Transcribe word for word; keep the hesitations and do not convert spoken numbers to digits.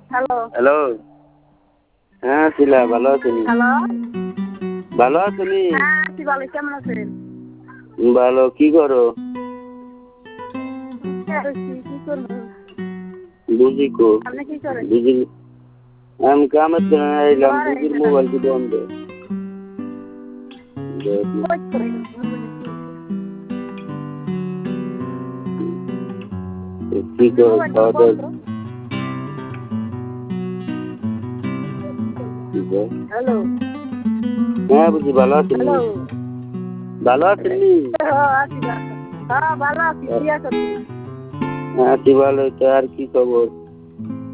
Hello hello হ্যাঁ শিলা ভালো আছেনি? Hello ভালো আছেনি? হ্যাঁ আছি ভালো, কেমন আছেন? ভালো। কি করো? কি করবো? বুঝি কো আপনি কি করেন? বুঝি আমি কামের জন্য এলাম। ঘরে বুঝির এসে মোবাইল থাকি। কি বন্ধ? কই করেন? কি কর মোবাইল খাওয়া বন্ধ। দাওয়া কি কর? হ্যালো হ্যাঁ বুঝি ভালো আছেনি? হ্যালো ভালো আছেনি? হ্যাঁ আছি ভালো। হ্যাঁ ভালো আছি, কি আছেন? হ্যাঁ আছি ভালো। তা আর কি খবর?